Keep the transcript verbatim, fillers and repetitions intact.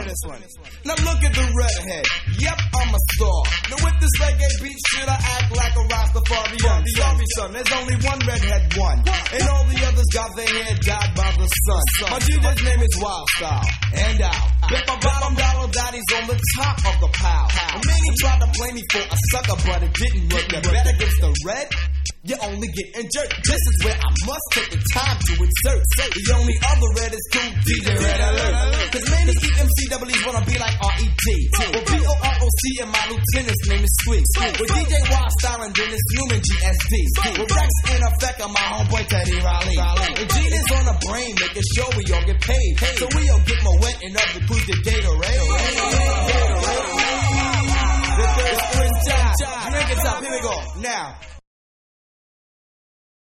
Now look at the redhead. Yep, I'm a star. Now with this reggae beat, should I act like a Rastafarian? Sorry, son, there's only one redhead one, and all the others got their hair dyed by the sun. My D J's name is Wild Style, and out. Bet my bottom dollar daddy's on the top of the pile. And many tried to play me for a sucker, but it didn't work. You bet against the red, you only get injured. This is where I must take the time to insert. The only other red is cool D J Red Alert. Cause many E M C Ws wanna be like R E D. Well, B O R O C and my lieutenant's name is Squeak. With D J Wild Style and Dennis Newman G S D. With Rex in effect on my homeboy Teddy Riley. And Gene is on the brain, making sure we all get paid. So we all get more wet and up the cruise to Gatorade. The third spring time. Drink it up, here we go. Now.